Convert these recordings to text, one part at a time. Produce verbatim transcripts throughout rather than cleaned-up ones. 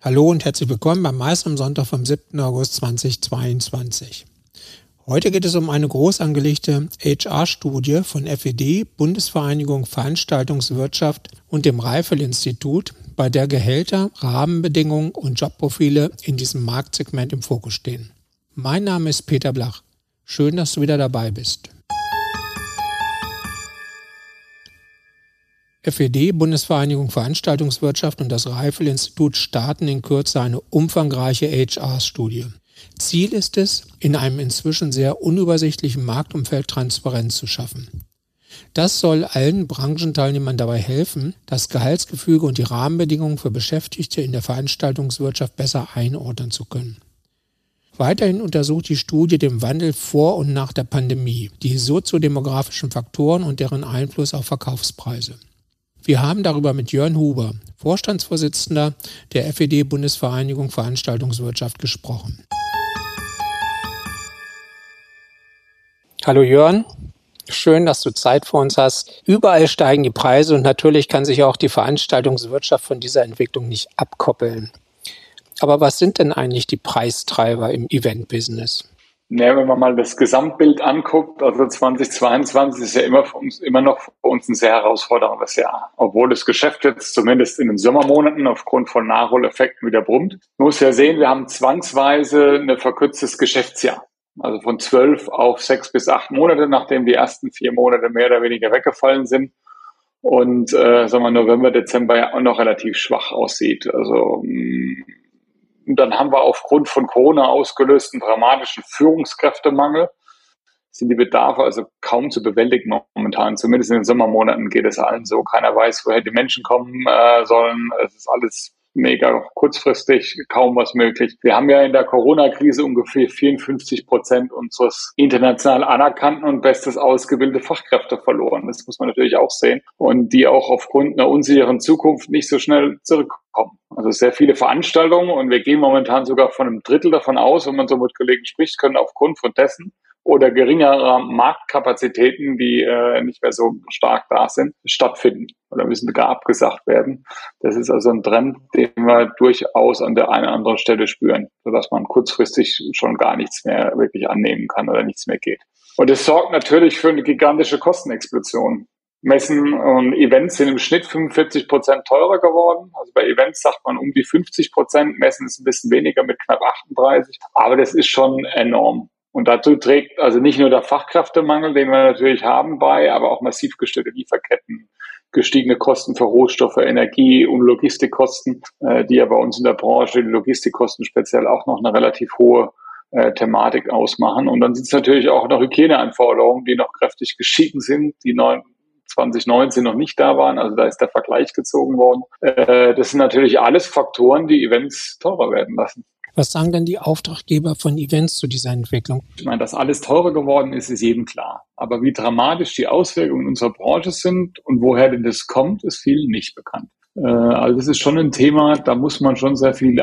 Hallo und herzlich willkommen beim Mais am Sonntag vom siebten August zweitausendzweiundzwanzig. Heute geht es um eine groß angelegte H R-Studie von F E D, Bundesvereinigung Veranstaltungswirtschaft und dem Reiffel-Institut, bei der Gehälter, Rahmenbedingungen und Jobprofile in diesem Marktsegment im Fokus stehen. Mein Name ist Peter Blach. Schön, dass du wieder dabei bist. F E D, Bundesvereinigung Veranstaltungswirtschaft und das Reiffel-Institut starten in Kürze eine umfangreiche H R-Studie. Ziel ist es, in einem inzwischen sehr unübersichtlichen Marktumfeld Transparenz zu schaffen. Das soll allen Branchenteilnehmern dabei helfen, das Gehaltsgefüge und die Rahmenbedingungen für Beschäftigte in der Veranstaltungswirtschaft besser einordnen zu können. Weiterhin untersucht die Studie den Wandel vor und nach der Pandemie, die soziodemografischen Faktoren und deren Einfluss auf Verkaufspreise. Wir haben darüber mit Jörn Huber, Vorstandsvorsitzender der F E D Bundesvereinigung Veranstaltungswirtschaft, gesprochen. Hallo Jörn, schön, dass du Zeit für uns hast. Überall steigen die Preise und natürlich kann sich auch die Veranstaltungswirtschaft von dieser Entwicklung nicht abkoppeln. Aber was sind denn eigentlich die Preistreiber im Event-Business? Ja, wenn man mal das Gesamtbild anguckt, also zweitausendzweiundzwanzig ist ja immer für uns, immer noch für uns ein sehr herausforderndes Jahr. Obwohl das Geschäft jetzt zumindest in den Sommermonaten aufgrund von Nachholeffekten wieder brummt. Man muss ja sehen, wir haben zwangsweise ein verkürztes Geschäftsjahr. Also von zwölf auf sechs bis acht Monate, nachdem die ersten vier Monate mehr oder weniger weggefallen sind. Und äh, sagen wir November, Dezember ja auch noch relativ schwach aussieht. Also mh, Und dann haben wir aufgrund von Corona ausgelösten dramatischen Führungskräftemangel, sind die Bedarfe also kaum zu bewältigen momentan. Zumindest in den Sommermonaten geht es allen so. Keiner weiß, woher die Menschen kommen äh, sollen. Es ist alles mega kurzfristig, kaum was möglich. Wir haben ja in der Corona-Krise ungefähr vierundfünfzig Prozent unseres international anerkannten und bestes ausgebildete Fachkräfte verloren. Das muss man natürlich auch sehen. Und die auch aufgrund einer unsicheren Zukunft nicht so schnell zurückkommen. Also sehr viele Veranstaltungen und wir gehen momentan sogar von einem Drittel davon aus, wenn man so mit Kollegen spricht, können aufgrund von dessen oder geringerer Marktkapazitäten, die äh, nicht mehr so stark da sind, stattfinden oder müssen gar abgesagt werden. Das ist also ein Trend, den wir durchaus an der einen oder anderen Stelle spüren, sodass man kurzfristig schon gar nichts mehr wirklich annehmen kann oder nichts mehr geht. Und es sorgt natürlich für eine gigantische Kostenexplosion. Messen und Events sind im Schnitt fünfundvierzig Prozent teurer geworden. Also bei Events sagt man um die fünfzig Prozent, Messen ist ein bisschen weniger mit knapp achtunddreißig. Aber das ist schon enorm. Und dazu trägt also nicht nur der Fachkräftemangel, den wir natürlich haben, bei, aber auch massiv gestörte Lieferketten, gestiegene Kosten für Rohstoffe, Energie und Logistikkosten, äh, die ja bei uns in der Branche, die Logistikkosten speziell auch noch eine relativ hohe äh, Thematik ausmachen. Und dann sind es natürlich auch noch Hygieneanforderungen, die noch kräftig gestiegen sind, die neuen zwanzig neunzehn noch nicht da waren, also da ist der Vergleich gezogen worden. Äh, das sind natürlich alles Faktoren, die Events teurer werden lassen. Was sagen denn die Auftraggeber von Events zu dieser Entwicklung? Ich meine, dass alles teurer geworden ist, ist jedem klar. Aber wie dramatisch die Auswirkungen unserer Branche sind und woher denn das kommt, ist vielen nicht bekannt. Äh, also das ist schon ein Thema, da muss man schon sehr viel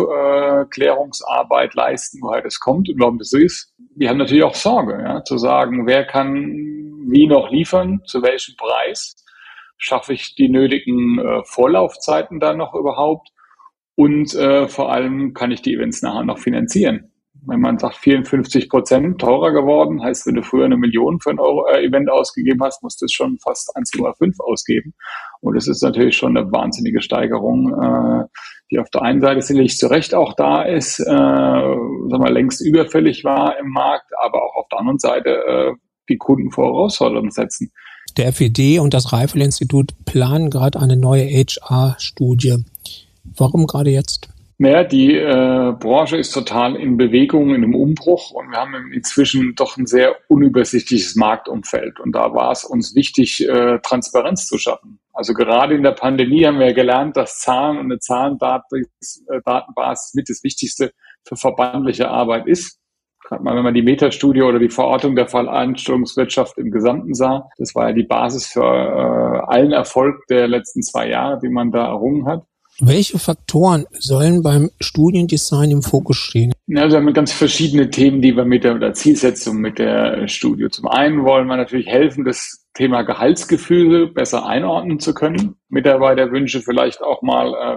Aufklärungsarbeit leisten, woher das kommt und warum das so ist. Wir haben natürlich auch Sorge, ja, zu sagen, wer kann wie noch liefern, zu welchem Preis, schaffe ich die nötigen äh, Vorlaufzeiten dann noch überhaupt und äh, vor allem kann ich die Events nachher noch finanzieren. Wenn man sagt, vierundfünfzig Prozent teurer geworden, heißt, wenn du früher eine Million für ein Euro, äh, Event ausgegeben hast, musst du es schon fast eins Komma fünf ausgeben. Und das ist natürlich schon eine wahnsinnige Steigerung, äh, die auf der einen Seite sicherlich zu Recht auch da ist, äh, sagen wir, längst überfällig war im Markt, aber auch auf der anderen Seite äh, die Kunden vor Herausforderungen setzen. Der F E D und das Reiffel-Institut planen gerade eine neue H R-Studie. Warum gerade jetzt? Naja, die äh, Branche ist total in Bewegung, in einem Umbruch und wir haben inzwischen doch ein sehr unübersichtliches Marktumfeld und da war es uns wichtig, äh, Transparenz zu schaffen. Also gerade in der Pandemie haben wir gelernt, dass Zahlen und eine Zahlendatenbasis mit das Wichtigste für verbandliche Arbeit ist. Gerade mal, wenn man die Metastudie oder die Verortung der Veranstaltungswirtschaft im Gesamten sah, das war ja die Basis für äh, allen Erfolg der letzten zwei Jahre, die man da errungen hat. Welche Faktoren sollen beim Studiendesign im Fokus stehen? Also wir haben ganz verschiedene Themen, die wir mit der, der Zielsetzung mit der Studie. Zum einen wollen wir natürlich helfen, das Thema Gehaltsgefüge besser einordnen zu können. Mitarbeiterwünsche vielleicht auch mal äh, bis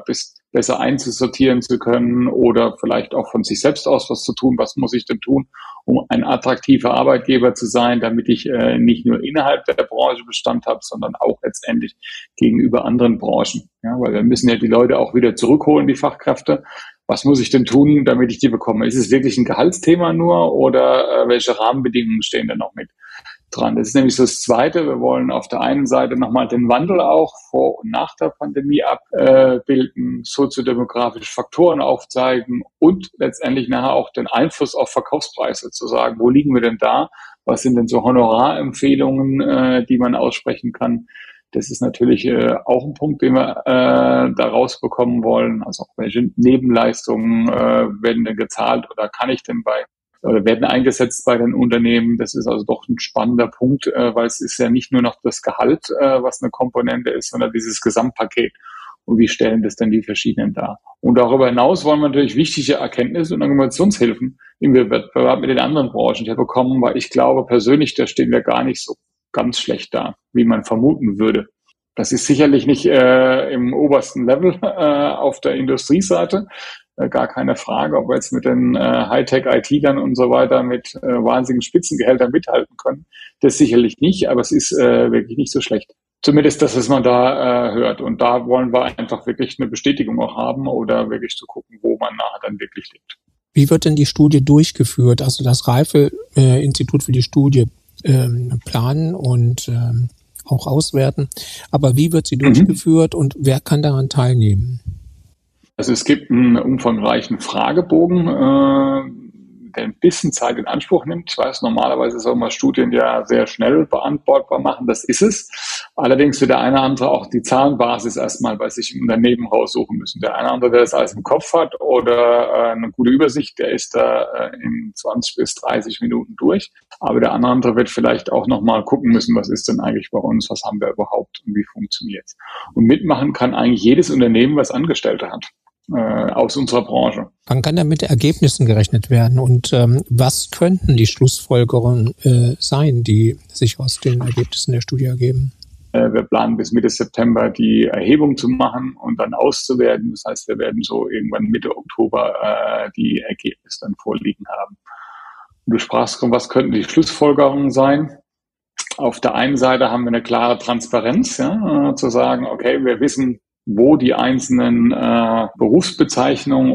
besser einzusortieren zu können oder vielleicht auch von sich selbst aus was zu tun. Was muss ich denn tun, um ein attraktiver Arbeitgeber zu sein, damit ich äh, nicht nur innerhalb der Branche Bestand habe, sondern auch letztendlich gegenüber anderen Branchen. Ja, weil wir müssen ja die Leute auch wieder zurückholen, die Fachkräfte. Was muss ich denn tun, damit ich die bekomme? Ist es wirklich ein Gehaltsthema nur oder äh, welche Rahmenbedingungen stehen da noch mit dran? Das ist nämlich so das Zweite. Wir wollen auf der einen Seite nochmal den Wandel auch vor und nach der Pandemie abbilden, soziodemografische Faktoren aufzeigen und letztendlich nachher auch den Einfluss auf Verkaufspreise zu sagen, wo liegen wir denn da? Was sind denn so Honorarempfehlungen, äh, die man aussprechen kann? Das ist natürlich äh, auch ein Punkt, den wir äh, da rausbekommen wollen. Also auch welche Nebenleistungen äh, werden denn gezahlt oder kann ich denn bei oder werden eingesetzt bei den Unternehmen. Das ist also doch ein spannender Punkt, äh, weil es ist ja nicht nur noch das Gehalt, äh, was eine Komponente ist, sondern dieses Gesamtpaket. Und wie stellen das denn die verschiedenen dar? Und darüber hinaus wollen wir natürlich wichtige Erkenntnisse und Argumentationshilfen im Wettbewerb mit den anderen Branchen bekommen, weil ich glaube persönlich, da stehen wir gar nicht so ganz schlecht da, wie man vermuten würde. Das ist sicherlich nicht äh, im obersten Level äh, auf der Industrieseite, äh, gar keine Frage, ob wir jetzt mit den äh, Hightech-I T-Lern und so weiter mit äh, wahnsinnigen Spitzengehältern mithalten können. Das sicherlich nicht, aber es ist äh, wirklich nicht so schlecht. Zumindest das, was man da äh, hört. Und da wollen wir einfach wirklich eine Bestätigung auch haben oder wirklich zu gucken, wo man nachher dann wirklich liegt. Wie wird denn die Studie durchgeführt? Also das Reife-Institut für die Studie ähm, planen und ähm, auch auswerten. Aber wie wird sie mhm. durchgeführt und wer kann daran teilnehmen? Also es gibt einen umfangreichen Fragebogen, äh, der ein bisschen Zeit in Anspruch nimmt. Ich weiß, normalerweise soll man Studien ja sehr schnell beantwortbar machen. Das ist es. Allerdings wird der eine oder andere auch die Zahlenbasis erstmal bei sich im Unternehmen raussuchen müssen. Der eine oder andere, der das alles im Kopf hat oder äh, eine gute Übersicht, der ist da äh, in zwanzig bis dreißig Minuten durch. Aber der andere wird vielleicht auch nochmal gucken müssen, was ist denn eigentlich bei uns, was haben wir überhaupt und wie funktioniert es. Und mitmachen kann eigentlich jedes Unternehmen, was Angestellte hat. Aus unserer Branche. Wann kann da mit Ergebnissen gerechnet werden und ähm, was könnten die Schlussfolgerungen äh, sein, die sich aus den Ergebnissen der Studie ergeben? Äh, wir planen bis Mitte September die Erhebung zu machen und dann auszuwerten. Das heißt, wir werden so irgendwann Mitte Oktober äh, die Ergebnisse dann vorliegen haben. Und du sprachst, was könnten die Schlussfolgerungen sein? Auf der einen Seite haben wir eine klare Transparenz, ja, äh, zu sagen, okay, wir wissen, wo die einzelnen äh, Berufsbezeichnungen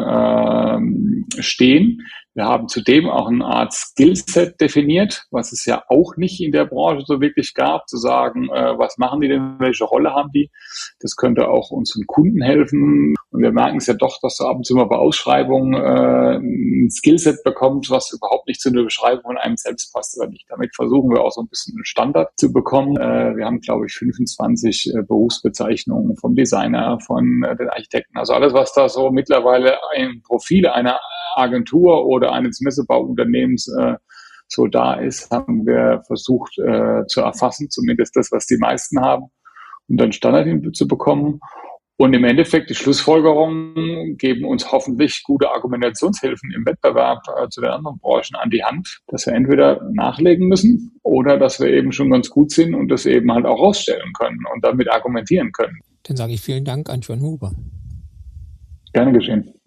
oder äh, stehen. Wir haben zudem auch eine Art Skillset definiert, was es ja auch nicht in der Branche so wirklich gab, zu sagen, äh, was machen die denn, welche Rolle haben die? Das könnte auch unseren Kunden helfen. Und wir merken es ja doch, dass du ab und zu mal bei Ausschreibungen äh, ein Skillset bekommst, was überhaupt nicht zu einer Beschreibung von einem selbst passt oder nicht. Damit versuchen wir auch so ein bisschen einen Standard zu bekommen. Äh, wir haben, glaube ich, fünfundzwanzig äh, Berufsbezeichnungen vom Designer, von äh, den Architekten. Also alles, was da so mittlerweile ein Profil einer Agentur oder eines Messebauunternehmens äh, so da ist, haben wir versucht äh, zu erfassen, zumindest das, was die meisten haben, und dann Standard hinzubekommen. Und im Endeffekt, die Schlussfolgerungen geben uns hoffentlich gute Argumentationshilfen im Wettbewerb äh, zu den anderen Branchen an die Hand, dass wir entweder nachlegen müssen oder dass wir eben schon ganz gut sind und das eben halt auch rausstellen können und damit argumentieren können. Dann sage ich vielen Dank an John Huber. Gerne geschehen.